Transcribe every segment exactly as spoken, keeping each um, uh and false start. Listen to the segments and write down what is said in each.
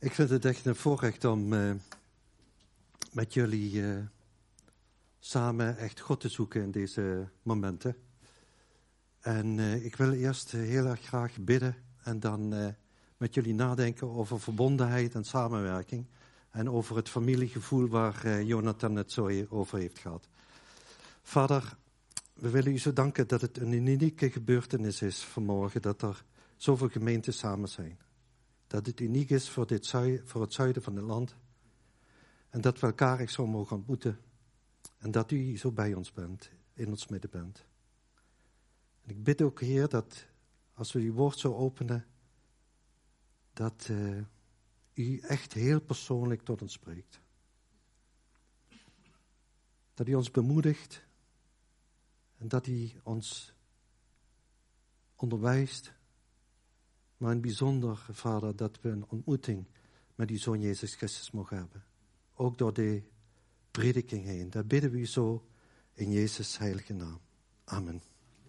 Ik vind het echt een voorrecht om uh, met jullie uh, samen echt God te zoeken in deze momenten. En uh, ik wil eerst uh, heel erg graag bidden en dan uh, met jullie nadenken over verbondenheid en samenwerking. En over het familiegevoel waar uh, Jonathan het zo over heeft gehad. Vader, we willen u zo danken dat het een unieke gebeurtenis is vanmorgen, dat er zoveel gemeenten samen zijn. Dat het uniek is voor, dit zui- voor het zuiden van het land. En dat we elkaar echt zo mogen ontmoeten. En dat u zo bij ons bent, in ons midden bent. En ik bid ook, Heer, dat als we uw woord zo openen, dat uh, u echt heel persoonlijk tot ons spreekt. Dat u ons bemoedigt en dat u ons onderwijst. Maar in het bijzonder, Vader, dat we een ontmoeting met uw Zoon Jezus Christus mogen hebben. Ook door de prediking heen. Dat bidden we u zo in Jezus' heilige naam. Amen.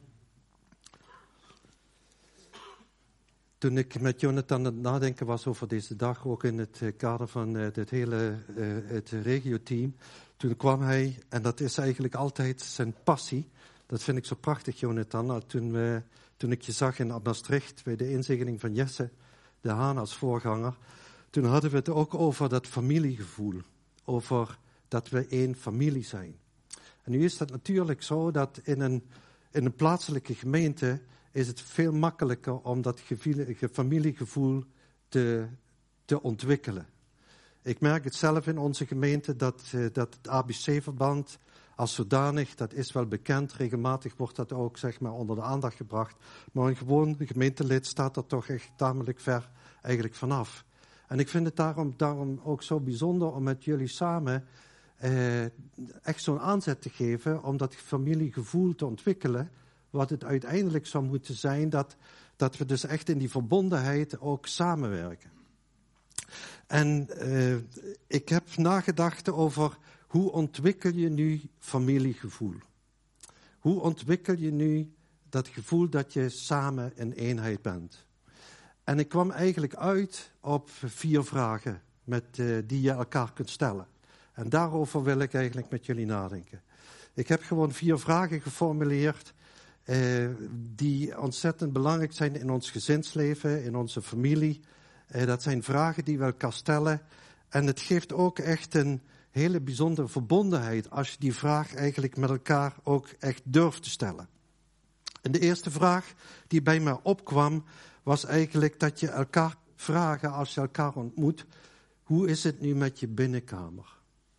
Toen ik met Jonathan aan het nadenken was over deze dag, ook in het kader van uh, dit hele uh, het regio-team, toen kwam hij, en dat is eigenlijk altijd zijn passie. Dat vind ik zo prachtig, Jonathan. Toen, we, toen ik je zag in Maastricht bij de inzegening van Jesse de Haan als voorganger, toen hadden we het ook over dat familiegevoel. Over dat we één familie zijn. En nu is dat natuurlijk zo dat in een, in een plaatselijke gemeente is het veel makkelijker om dat familiegevoel te, te ontwikkelen. Ik merk het zelf in onze gemeente dat, dat het A B C-verband als zodanig, dat is wel bekend. Regelmatig wordt dat ook zeg maar, onder de aandacht gebracht. Maar een gewoon gemeentelid staat er toch echt tamelijk ver eigenlijk vanaf. En ik vind het daarom, daarom ook zo bijzonder om met jullie samen eh, echt zo'n aanzet te geven om dat familiegevoel te ontwikkelen. Wat het uiteindelijk zou moeten zijn, dat, dat we dus echt in die verbondenheid ook samenwerken. En uh, ik heb nagedacht over hoe ontwikkel je nu familiegevoel? Hoe ontwikkel je nu dat gevoel dat je samen in eenheid bent? En ik kwam eigenlijk uit op vier vragen met, uh, die je elkaar kunt stellen. En daarover wil ik eigenlijk met jullie nadenken. Ik heb gewoon vier vragen geformuleerd uh, die ontzettend belangrijk zijn in ons gezinsleven, in onze familie. Uh, dat zijn vragen die we elkaar stellen. En het geeft ook echt een hele bijzondere verbondenheid als je die vraag eigenlijk met elkaar ook echt durft te stellen. En de eerste vraag die bij mij opkwam was eigenlijk dat je elkaar vragen als je elkaar ontmoet, hoe is het nu met je binnenkamer?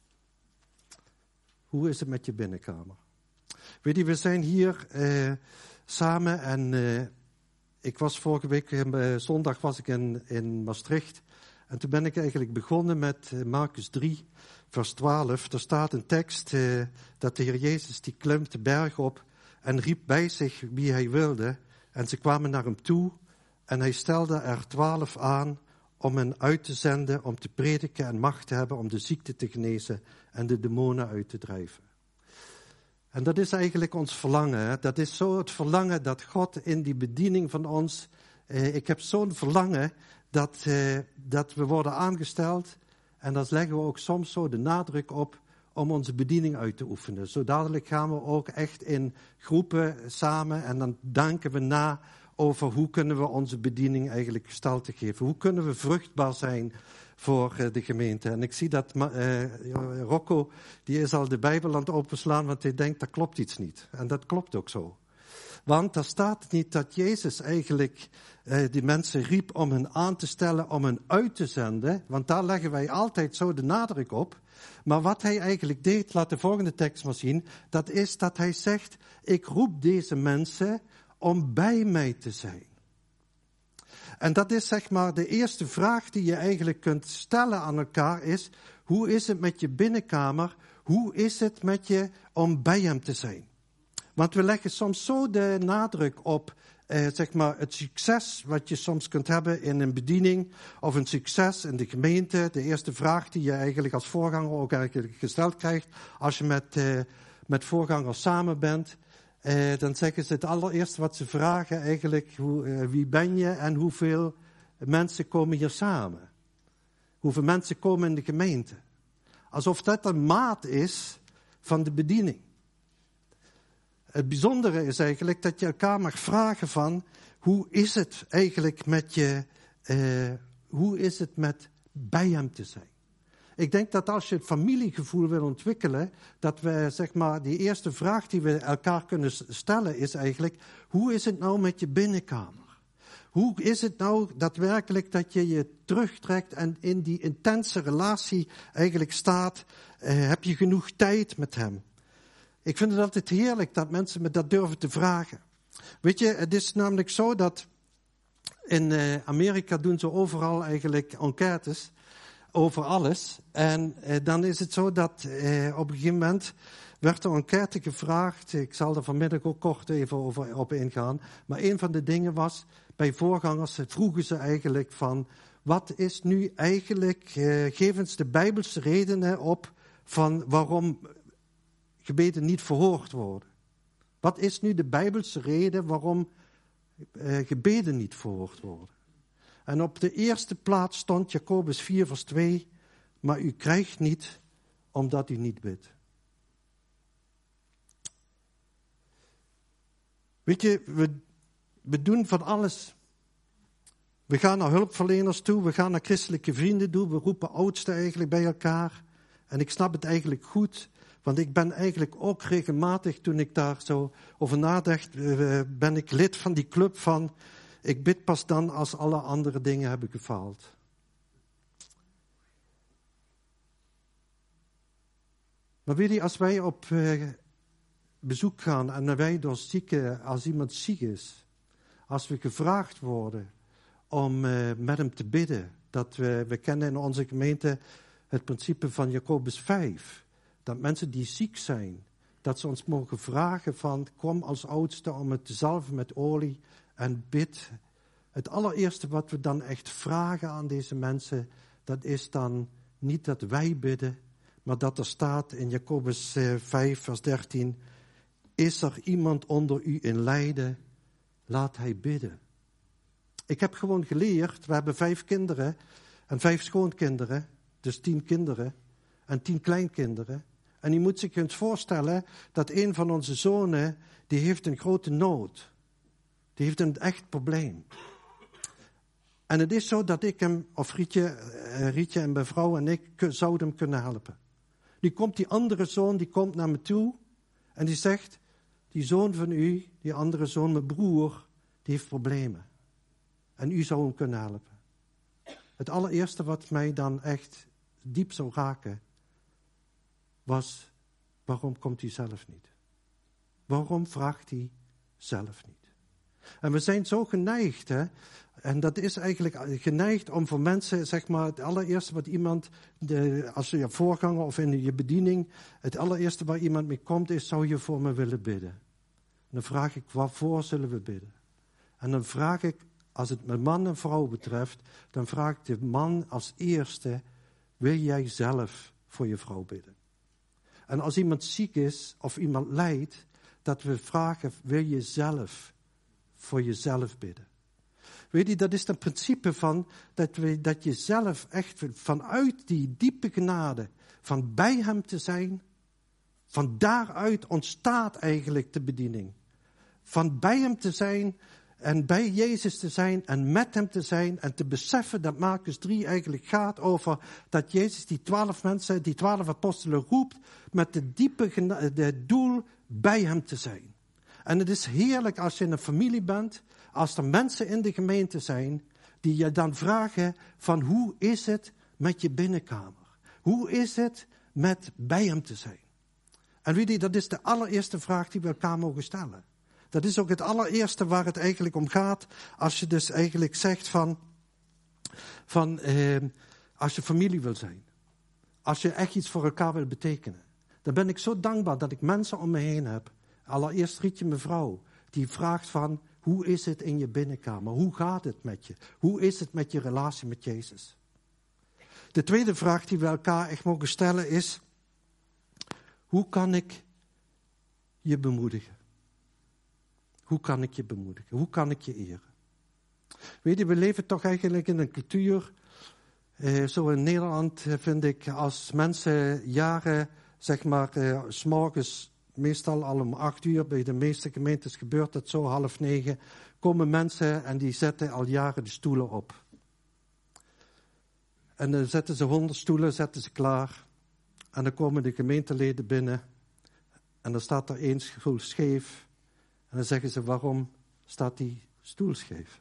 Hoe is het met je binnenkamer? Weet je, we zijn hier uh, samen en uh, ik was vorige week, uh, zondag was ik in, in Maastricht. En toen ben ik eigenlijk begonnen met uh, Marcus drie, vers twaalf. Er staat een tekst uh, dat de Heer Jezus die klimt de berg op en riep bij zich wie hij wilde. En ze kwamen naar hem toe en hij stelde er twaalf aan om hen uit te zenden, om te prediken en macht te hebben om de ziekte te genezen en de demonen uit te drijven. En dat is eigenlijk ons verlangen. Hè? Dat is zo het verlangen dat God in die bediening van ons, eh, ik heb zo'n verlangen dat, eh, dat we worden aangesteld en daar leggen we ook soms zo de nadruk op om onze bediening uit te oefenen. Zo dadelijk gaan we ook echt in groepen samen en dan denken we na over hoe kunnen we onze bediening eigenlijk gestalte geven. Hoe kunnen we vruchtbaar zijn voor uh, de gemeente. En ik zie dat uh, Rocco, die is al de Bijbel aan het openslaan, want hij denkt dat klopt iets niet. En dat klopt ook zo. Want daar staat niet dat Jezus eigenlijk uh, die mensen riep om hen aan te stellen, om hen uit te zenden. Want daar leggen wij altijd zo de nadruk op. Maar wat hij eigenlijk deed, laat de volgende tekst maar zien, dat is dat hij zegt, ik roep deze mensen om bij mij te zijn. En dat is zeg maar de eerste vraag die je eigenlijk kunt stellen aan elkaar is, hoe is het met je binnenkamer? Hoe is het met je om bij hem te zijn? Want we leggen soms zo de nadruk op eh, zeg maar het succes wat je soms kunt hebben in een bediening of een succes in de gemeente. De eerste vraag die je eigenlijk als voorganger ook eigenlijk gesteld krijgt als je met, eh, met voorgangers samen bent. Eh, dan zeggen ze het allereerste wat ze vragen eigenlijk, hoe, uh, wie ben je en hoeveel mensen komen hier samen? Hoeveel mensen komen in de gemeente? Alsof dat een maat is van de bediening. Het bijzondere is eigenlijk dat je elkaar mag vragen van, hoe is het eigenlijk met je, uh, hoe is het met bij hem te zijn? Ik denk dat als je het familiegevoel wil ontwikkelen, dat we, zeg maar, die eerste vraag die we elkaar kunnen stellen is eigenlijk, hoe is het nou met je binnenkamer? Hoe is het nou daadwerkelijk dat je je terugtrekt en in die intense relatie eigenlijk staat? Uh, heb je genoeg tijd met hem? Ik vind het altijd heerlijk dat mensen me dat durven te vragen. Weet je, het is namelijk zo dat in uh, Amerika doen ze overal eigenlijk enquêtes over alles. En uh, dan is het zo dat uh, op een gegeven moment werd er een enquête gevraagd. Ik zal er vanmiddag ook kort even over, op ingaan. Maar een van de dingen was, bij voorgangers vroegen ze eigenlijk van, wat is nu eigenlijk, uh, geef eens de Bijbelse redenen op van waarom gebeden niet verhoord worden. Wat is nu de Bijbelse reden waarom uh, gebeden niet verhoord worden? En op de eerste plaats stond Jacobus vier vers twee, maar u krijgt niet omdat u niet bidt. Weet je, we, we doen van alles. We gaan naar hulpverleners toe, we gaan naar christelijke vrienden toe, we roepen oudsten eigenlijk bij elkaar. En ik snap het eigenlijk goed, want ik ben eigenlijk ook regelmatig, toen ik daar zo over nadacht, ben ik lid van die club van, ik bid pas dan als alle andere dingen hebben gefaald. Maar weet je, als wij op uh, bezoek gaan en wij door zieken, als iemand ziek is, als we gevraagd worden om uh, met hem te bidden, dat we, we kennen in onze gemeente het principe van Jacobus vijf, dat mensen die ziek zijn, dat ze ons mogen vragen van, kom als oudste om het te zalven met olie en bid. Het allereerste wat we dan echt vragen aan deze mensen, dat is dan niet dat wij bidden, maar dat er staat in Jacobus vijf vers dertien, is er iemand onder u in lijden, laat hij bidden. Ik heb gewoon geleerd, we hebben vijf kinderen en vijf schoonkinderen, dus tien kinderen en tien kleinkinderen. En je moet zich eens voorstellen dat een van onze zonen, die heeft een grote nood. Die heeft een echt probleem. En het is zo dat ik hem, of Rietje, Rietje en mijn vrouw en ik, zouden hem kunnen helpen. Nu komt die andere zoon, die komt naar me toe en die zegt, die zoon van u, die andere zoon, mijn broer, die heeft problemen. En u zou hem kunnen helpen. Het allereerste wat mij dan echt diep zou raken, was, waarom komt hij zelf niet? Waarom vraagt hij zelf niet? En we zijn zo geneigd, hè, en dat is eigenlijk geneigd om voor mensen, zeg maar, het allereerste wat iemand, de, als je voorganger of in je bediening, het allereerste waar iemand mee komt is, zou je voor me willen bidden? En dan vraag ik, waarvoor zullen we bidden? En dan vraag ik, als het mijn man en vrouw betreft, dan vraag ik de man als eerste, wil jij zelf voor je vrouw bidden? En als iemand ziek is of iemand lijdt, dat we vragen, wil je zelf voor jezelf bidden? Weet je, dat is het principe van dat, we, dat je zelf echt vanuit die diepe genade, van bij hem te zijn, van daaruit ontstaat eigenlijk de bediening. Van bij hem te zijn en bij Jezus te zijn en met hem te zijn en te beseffen dat Marcus drie eigenlijk gaat over dat Jezus die twaalf mensen, die twaalf apostelen roept met de diepe gena- de doel bij hem te zijn. En het is heerlijk als je in een familie bent, als er mensen in de gemeente zijn die je dan vragen van hoe is het met je binnenkamer? Hoe is het met bij hem te zijn? En weet je, dat is de allereerste vraag die we elkaar mogen stellen. Dat is ook het allereerste waar het eigenlijk om gaat. Als je dus eigenlijk zegt van, van eh, als je familie wil zijn. Als je echt iets voor elkaar wil betekenen. Dan ben ik zo dankbaar dat ik mensen om me heen heb. Allereerst Rietje, mijn vrouw, die vraagt van, hoe is het in je binnenkamer? Hoe gaat het met je? Hoe is het met je relatie met Jezus? De tweede vraag die we elkaar echt mogen stellen is, hoe kan ik je bemoedigen? Hoe kan ik je bemoedigen? Hoe kan ik je eren? Weet je, we leven toch eigenlijk in een cultuur Uh, zo in Nederland uh, vind ik, als mensen jaren, zeg maar, uh, 's morgens, meestal al om acht uur, bij de meeste gemeentes gebeurt dat zo, half negen, komen mensen en die zetten al jaren de stoelen op. En dan zetten ze honderd stoelen, zetten ze klaar. En dan komen de gemeenteleden binnen. En dan staat er één stoel scheef. En dan zeggen ze, waarom staat die stoel scheef?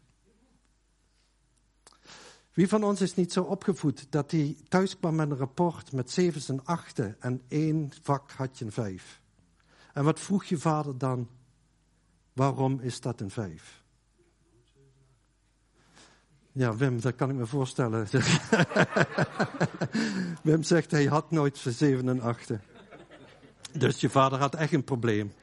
Wie van ons is niet zo opgevoed dat hij thuis kwam met een rapport met zevens en achten en één vak had je een vijf? En wat vroeg je vader dan? Waarom is dat een vijf? Ja, Wim, dat kan ik me voorstellen. Wim zegt, hij had nooit zeven en achten. Dus je vader had echt een probleem.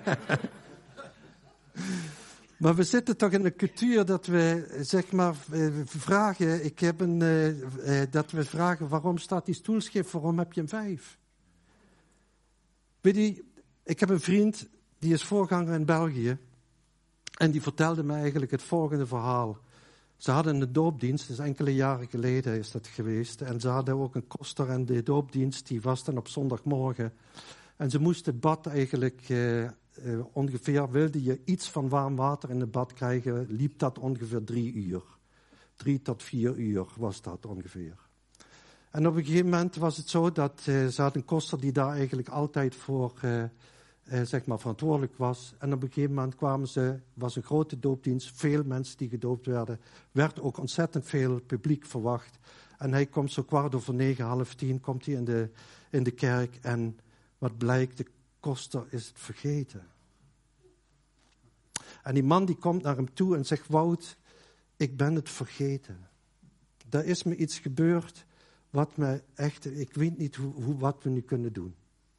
Maar we zitten toch in een cultuur dat we, zeg maar, vragen. Ik heb een, uh, uh, dat we vragen, waarom staat die stoel scheef? Waarom heb je een vijf? Weet je, ik heb een vriend, die is voorganger in België. En die vertelde me eigenlijk het volgende verhaal. Ze hadden een doopdienst, dus enkele jaren geleden is dat geweest. En ze hadden ook een koster en de doopdienst, die was dan op zondagmorgen. En ze moesten het bad eigenlijk, uh, uh, ongeveer, wilde je iets van warm water in het bad krijgen, liep dat ongeveer drie uur. Drie tot vier uur was dat ongeveer. En op een gegeven moment was het zo dat uh, ze hadden een koster die daar eigenlijk altijd voor, uh, uh, zeg maar, verantwoordelijk was. En op een gegeven moment kwamen ze, was een grote doopdienst, veel mensen die gedoopt werden, werd ook ontzettend veel publiek verwacht. En hij komt zo kwart over negen, half tien, komt hij in de, in de kerk en wat blijkt, de koster is het vergeten. En die man die komt naar hem toe en zegt, Wout, ik ben het vergeten. Er is me iets gebeurd wat me echt, ik weet niet hoe, hoe, wat we nu kunnen doen.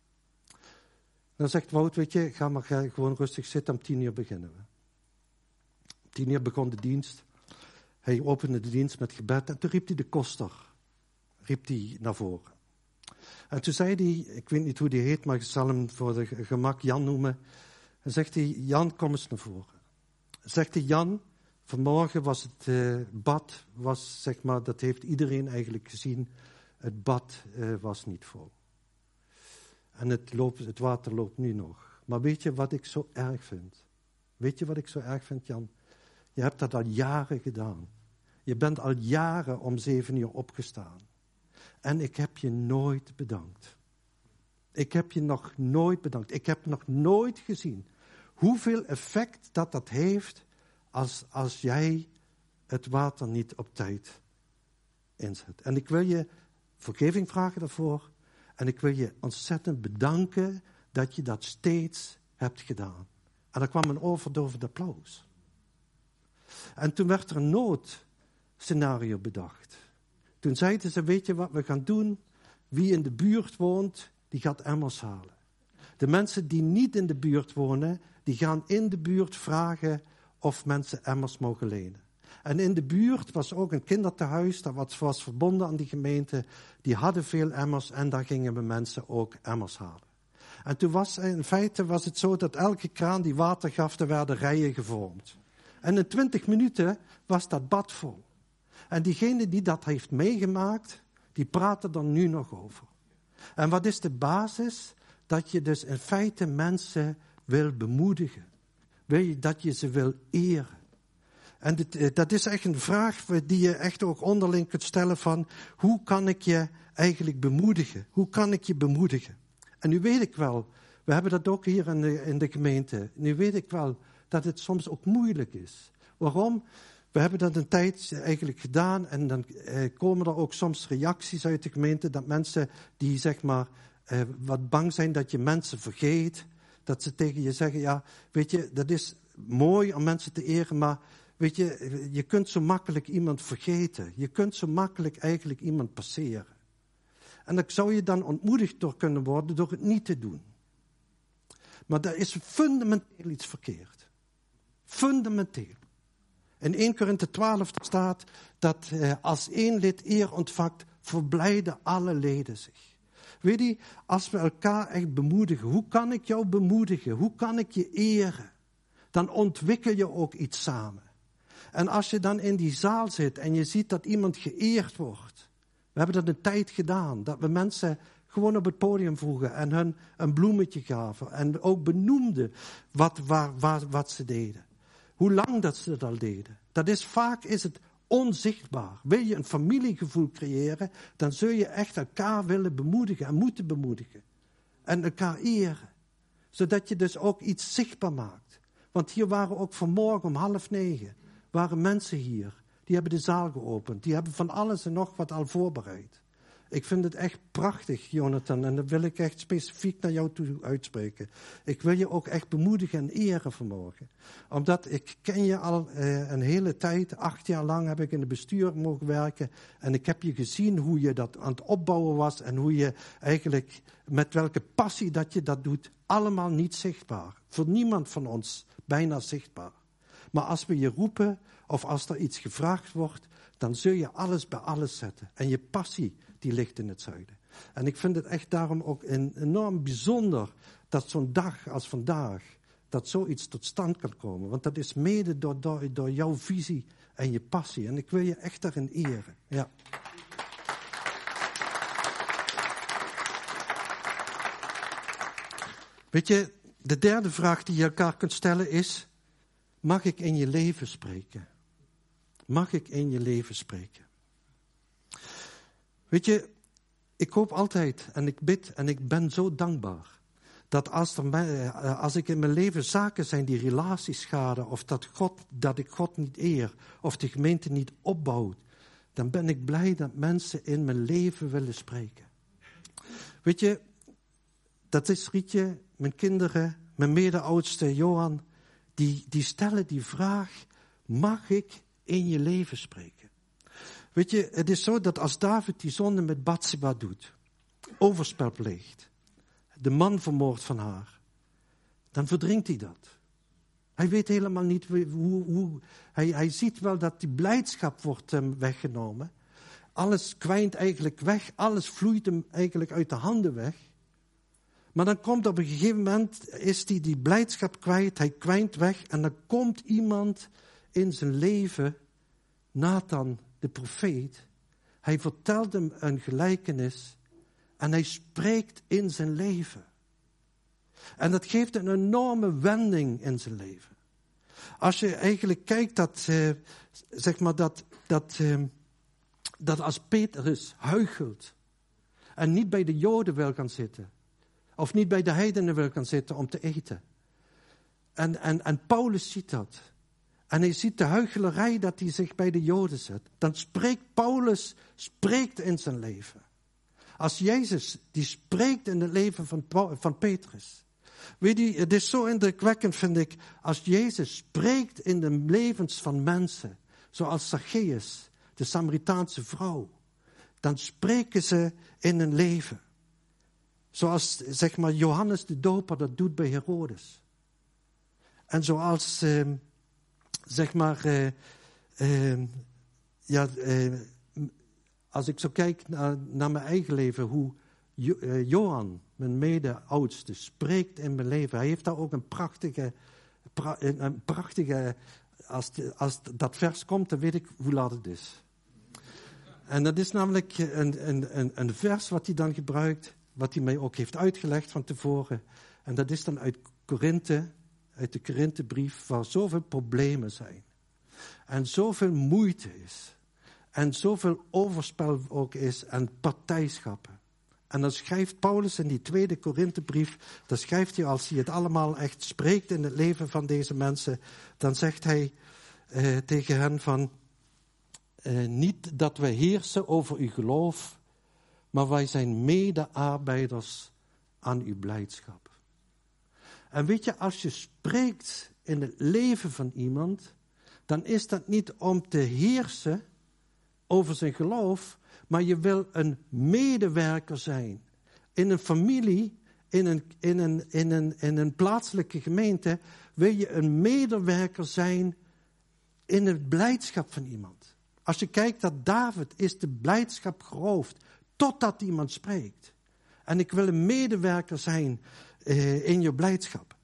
Dan zegt Wout, weet je, ga maar gewoon rustig zitten, om tien uur beginnen we. Om tien uur begon de dienst. Hij opende de dienst met gebed en toen riep hij de koster, riep hij naar voren. En toen zei hij, ik weet niet hoe die heet, maar ik zal hem voor de gemak Jan noemen. En zegt hij, Jan, kom eens naar voren. Zegt hij, Jan, vanmorgen was het uh, bad, was, zeg maar, dat heeft iedereen eigenlijk gezien, het bad uh, was niet vol. En het, loopt, het water loopt nu nog. Maar weet je wat ik zo erg vind? Weet je wat ik zo erg vind, Jan? Je hebt dat al jaren gedaan. Je bent al jaren om zeven uur opgestaan. En ik heb je nooit bedankt. Ik heb je nog nooit bedankt. Ik heb nog nooit gezien hoeveel effect dat dat heeft als, als jij het water niet op tijd inzet. En ik wil je vergeving vragen daarvoor. En ik wil je ontzettend bedanken dat je dat steeds hebt gedaan. En er kwam een overdovend applaus. En toen werd er een noodscenario bedacht. Toen zeiden ze, weet je wat we gaan doen? Wie in de buurt woont, die gaat emmers halen. De mensen die niet in de buurt wonen, die gaan in de buurt vragen of mensen emmers mogen lenen. En in de buurt was ook een kindertehuis, dat was verbonden aan die gemeente. Die hadden veel emmers en daar gingen we mensen ook emmers halen. En toen was in feite was het zo dat elke kraan die water gaf, er werden rijen gevormd. En in twintig minuten was dat bad vol. En diegene die dat heeft meegemaakt, die praten er nu nog over. En wat is de basis? Dat je dus in feite mensen wil bemoedigen. Wil je, dat je ze wil eren. En dit, dat is echt een vraag die je echt ook onderling kunt stellen van, hoe kan ik je eigenlijk bemoedigen? Hoe kan ik je bemoedigen? En nu weet ik wel, we hebben dat ook hier in de, in de gemeente. Nu weet ik wel dat het soms ook moeilijk is. Waarom? We hebben dat een tijd eigenlijk gedaan en dan eh, komen er ook soms reacties uit de gemeente dat mensen die zeg maar eh, wat bang zijn dat je mensen vergeet, dat ze tegen je zeggen, ja, weet je, dat is mooi om mensen te eren, maar weet je, je kunt zo makkelijk iemand vergeten. Je kunt zo makkelijk eigenlijk iemand passeren. En dan zou je dan ontmoedigd door kunnen worden door het niet te doen. Maar daar is fundamenteel iets verkeerd. Fundamenteel. In eerste Korinthe twaalf staat dat eh, als één lid eer ontvangt, verblijden alle leden zich. Weet je, als we elkaar echt bemoedigen, hoe kan ik jou bemoedigen? Hoe kan ik je eren? Dan ontwikkel je ook iets samen. En als je dan in die zaal zit en je ziet dat iemand geëerd wordt, We hebben dat een tijd gedaan. Dat we mensen gewoon op het podium vroegen en hun een bloemetje gaven. En ook benoemden wat, waar, waar, wat ze deden. Hoe lang dat ze het al deden. Dat is vaak is het onzichtbaar. Wil je een familiegevoel creëren, dan zul je echt elkaar willen bemoedigen en moeten bemoedigen. En elkaar eren. Zodat je dus ook iets zichtbaar maakt. Want hier waren ook vanmorgen om half negen, waren mensen hier. Die hebben de zaal geopend. Die hebben van alles en nog wat al voorbereid. Ik vind het echt prachtig, Jonathan. En dat wil ik echt specifiek naar jou toe uitspreken. Ik wil je ook echt bemoedigen en eren vanmorgen. Omdat ik ken je al eh, een hele tijd. Acht jaar lang heb ik in het bestuur mogen werken. En ik heb je gezien hoe je dat aan het opbouwen was. En hoe je eigenlijk, met welke passie dat je dat doet. Allemaal niet zichtbaar. Voor niemand van ons bijna zichtbaar. Maar als we je roepen, of als er iets gevraagd wordt, dan zul je alles bij alles zetten. En je passie, die ligt in het zuiden. En ik vind het echt daarom ook enorm bijzonder dat zo'n dag als vandaag, dat zoiets tot stand kan komen. Want dat is mede door, door, door jouw visie en je passie. En ik wil je echt daarin eren. Ja. Weet je, de derde vraag die je elkaar kunt stellen is, mag ik in je leven spreken? Mag ik in je leven spreken? Weet je, ik hoop altijd en ik bid en ik ben zo dankbaar dat als, er, als ik in mijn leven zaken zijn die relaties schaden of dat, God, dat ik God niet eer of de gemeente niet opbouwt, dan ben ik blij dat mensen in mijn leven willen spreken. Weet je, dat is Rietje, mijn kinderen, mijn mede-oudste Johan, die, die stellen die vraag, mag ik in je leven spreken? Weet je, het is zo dat als David die zonde met Batseba doet, overspel pleegt, de man vermoordt van haar, dan verdrinkt hij dat. Hij weet helemaal niet hoe, hoe hij, hij ziet wel dat die blijdschap wordt hem weggenomen. Alles kwijnt eigenlijk weg, alles vloeit hem eigenlijk uit de handen weg. Maar dan komt op een gegeven moment, is hij die blijdschap kwijt, hij kwijnt weg en dan komt iemand in zijn leven, Nathan, de profeet. Hij vertelt hem een gelijkenis en hij spreekt in zijn leven. En dat geeft een enorme wending in zijn leven. Als je eigenlijk kijkt dat, uh, zeg maar dat, dat, uh, dat als Petrus huichelt en niet bij de Joden wil gaan zitten, of niet bij de heidenen wil gaan zitten om te eten. En, en, en Paulus ziet dat. En hij ziet de huichelarij dat hij zich bij de Joden zet. Dan spreekt Paulus, spreekt in zijn leven. Als Jezus, die spreekt in het leven van, van Petrus. Weet je, het is zo indrukwekkend, vind ik, als Jezus spreekt in de levens van mensen. Zoals Zacchaeus, de Samaritaanse vrouw. Dan spreken ze in hun leven. Zoals, zeg maar, Johannes de Doper dat doet bij Herodes. En zoals, eh, zeg maar, eh, eh, ja, eh, als ik zo kijk naar, naar mijn eigen leven, hoe jo, eh, Johan, mijn mede-oudste, spreekt in mijn leven. Hij heeft daar ook een prachtige, pra, een prachtige als, de, als dat vers komt, dan weet ik hoe laat het is. En dat is namelijk een, een, een, een vers wat hij dan gebruikt, wat hij mij ook heeft uitgelegd van tevoren. En dat is dan uit Korinthe, uit de Korinthebrief, waar zoveel problemen zijn. En zoveel moeite is. En zoveel overspel ook is en partijschappen. En dan schrijft Paulus in die tweede Korinthebrief, dan schrijft hij, als hij het allemaal echt spreekt in het leven van deze mensen, dan zegt hij eh, tegen hen van, eh, niet dat wij heersen over uw geloof, maar wij zijn mede-arbeiders aan uw blijdschap. En weet je, als je spreekt in het leven van iemand, dan is dat niet om te heersen over zijn geloof, maar je wil een medewerker zijn. In een familie, in een, in een, in een, in een plaatselijke gemeente, wil je een medewerker zijn in het blijdschap van iemand. Als je kijkt naar David, is de blijdschap geroofd totdat iemand spreekt. En ik wil een medewerker zijn uh, in je blijdschap.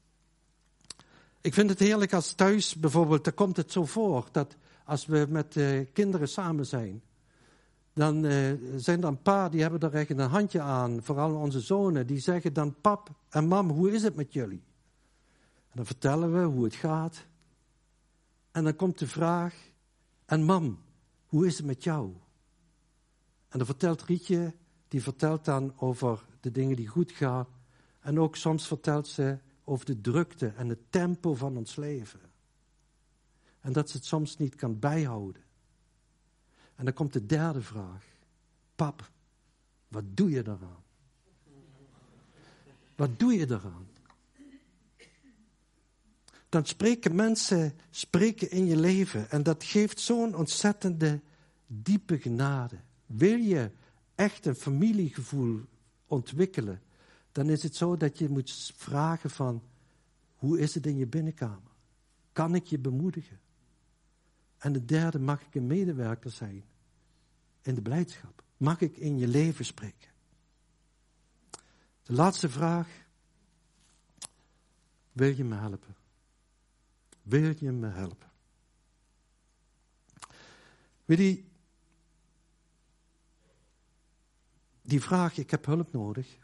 Ik vind het heerlijk als thuis bijvoorbeeld, daar komt het zo voor, dat als we met uh, kinderen samen zijn, Dan uh, zijn er een paar die hebben er echt een handje aan. Vooral onze zonen. Die zeggen dan, pap en mam, hoe is het met jullie? En dan vertellen we hoe het gaat. En dan komt de vraag, en mam, hoe is het met jou? En dan vertelt Rietje, die vertelt dan over de dingen die goed gaan. En ook soms vertelt ze over de drukte en het tempo van ons leven. En dat ze het soms niet kan bijhouden. En dan komt de derde vraag. Pap, wat doe je daaraan? Wat doe je daaraan? Dan spreken mensen spreken in je leven. En dat geeft zo'n ontzettende diepe genade. Wil je echt een familiegevoel ontwikkelen, dan is het zo dat je moet vragen van, hoe is het in je binnenkamer? Kan ik je bemoedigen? En de derde, mag ik een medewerker zijn in de blijdschap? Mag ik in je leven spreken? De laatste vraag, wil je me helpen? Wil je me helpen? Weet je, die vraag, ik heb hulp nodig.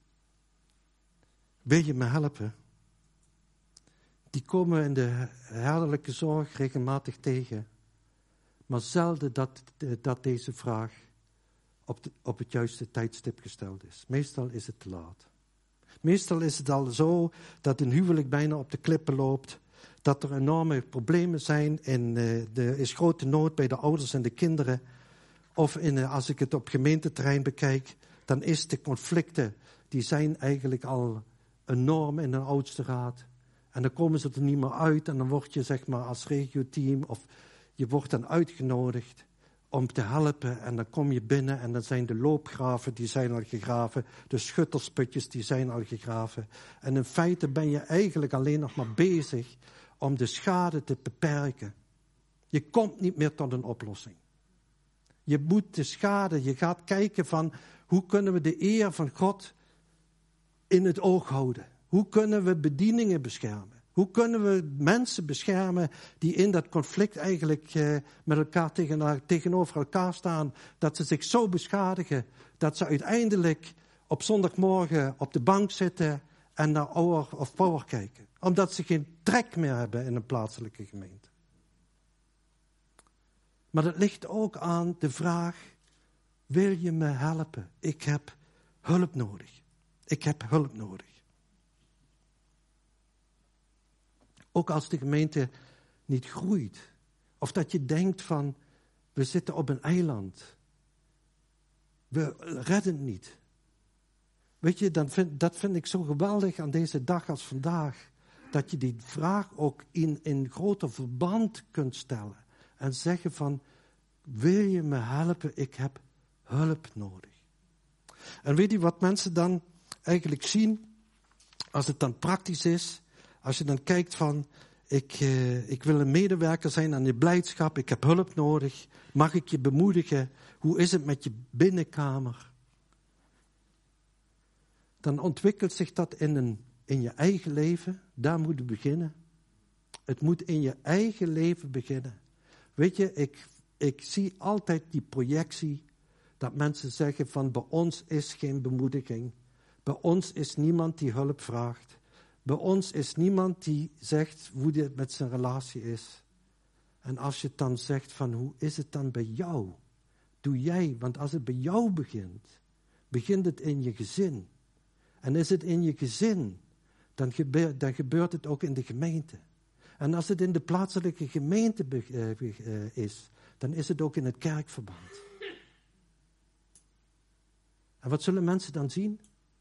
Wil je me helpen? Die komen we in de herderlijke zorg regelmatig tegen. Maar zelden dat, dat deze vraag op, de, op het juiste tijdstip gesteld is. Meestal is het te laat. Meestal is het al zo dat een huwelijk bijna op de klippen loopt. Dat er enorme problemen zijn. En uh, er is grote nood bij de ouders en de kinderen. Of in, uh, als ik het op gemeenteterrein bekijk, dan is de conflicten, die zijn eigenlijk al enorm in een oudste raad. En dan komen ze er niet meer uit. En dan word je zeg maar als regioteam, of je wordt dan uitgenodigd om te helpen. En dan kom je binnen en dan zijn de loopgraven, die zijn al gegraven. De schuttersputjes, die zijn al gegraven. En in feite ben je eigenlijk alleen nog maar bezig om de schade te beperken. Je komt niet meer tot een oplossing. Je moet de schade, je gaat kijken van, hoe kunnen we de eer van God in het oog houden? Hoe kunnen we bedieningen beschermen? Hoe kunnen we mensen beschermen die in dat conflict eigenlijk uh, met elkaar tegen, tegenover elkaar staan, dat ze zich zo beschadigen, dat ze uiteindelijk op zondagmorgen op de bank zitten en naar Hour of Power kijken. Omdat ze geen trek meer hebben in een plaatselijke gemeente. Maar dat ligt ook aan de vraag, wil je me helpen? Ik heb hulp nodig. Ik heb hulp nodig. Ook als de gemeente niet groeit. Of dat je denkt van, we zitten op een eiland. We redden het niet. Weet je, dan vind, dat vind ik zo geweldig aan deze dag als vandaag. Dat je die vraag ook in, in groter verband kunt stellen. En zeggen van, wil je me helpen? Ik heb hulp nodig. En weet je wat mensen dan eigenlijk zien, als het dan praktisch is, als je dan kijkt van, ik, uh, ik wil een medewerker zijn aan je blijdschap, ik heb hulp nodig, mag ik je bemoedigen, hoe is het met je binnenkamer? Dan ontwikkelt zich dat in, een, in je eigen leven, daar moet het beginnen. Het moet in je eigen leven beginnen. Weet je, ik, ik zie altijd die projectie, dat mensen zeggen van, bij ons is geen bemoediging. Bij ons is niemand die hulp vraagt. Bij ons is niemand die zegt hoe het met zijn relatie is. En als je dan zegt van, hoe is het dan bij jou? Doe jij, want als het bij jou begint, begint het in je gezin. En is het in je gezin, dan gebeurt, dan gebeurt het ook in de gemeente. En als het in de plaatselijke gemeente be- uh, is, dan is het ook in het kerkverband. En wat zullen mensen dan zien?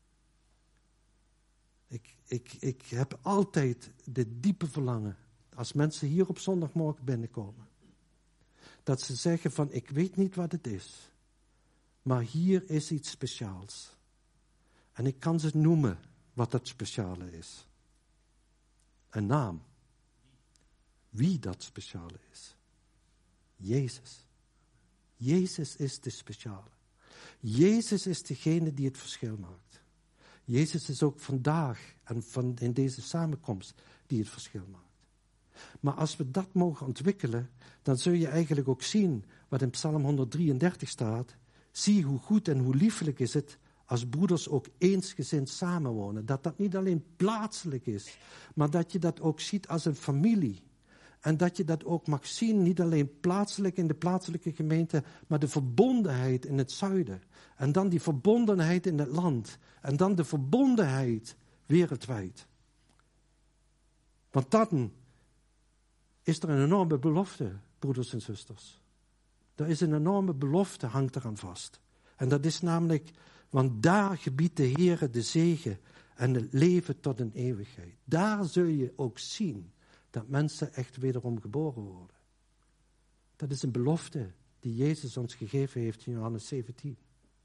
Ik, ik, ik heb altijd de diepe verlangen, als mensen hier op zondagmorgen binnenkomen, dat ze zeggen van, ik weet niet wat het is, maar hier is iets speciaals. En ik kan ze noemen wat dat speciale is. Een naam. Wie dat speciale is. Jezus. Jezus is de speciale. Jezus is degene die het verschil maakt. Jezus is ook vandaag en van in deze samenkomst die het verschil maakt. Maar als we dat mogen ontwikkelen, dan zul je eigenlijk ook zien wat in Psalm honderddrieëndertig staat. zie hoe goed en hoe liefelijk is het als broeders ook eensgezind samenwonen. Dat dat niet alleen plaatselijk is, maar dat je dat ook ziet als een familie. En dat je dat ook mag zien, niet alleen plaatselijk in de plaatselijke gemeente, maar de verbondenheid in het zuiden. En dan die verbondenheid in het land. En dan de verbondenheid wereldwijd. Want dan is er een enorme belofte, broeders en zusters. Er is een enorme belofte, hangt eraan vast. En dat is namelijk, want daar gebiedt de Heere de zegen en het leven tot een eeuwigheid. Daar zul je ook zien dat mensen echt wederom geboren worden. Dat is een belofte die Jezus ons gegeven heeft in Johannes zeventien.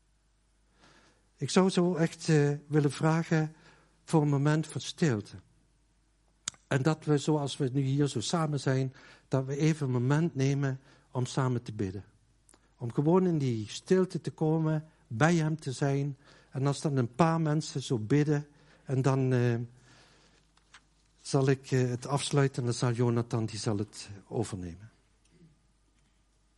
Ik zou zo echt uh, willen vragen voor een moment van stilte. En dat we, zoals we nu hier zo samen zijn, dat we even een moment nemen om samen te bidden. Om gewoon in die stilte te komen, bij hem te zijn. En als dan een paar mensen zo bidden, en dan uh, zal ik uh, het afsluiten en dan zal Jonathan die zal het overnemen.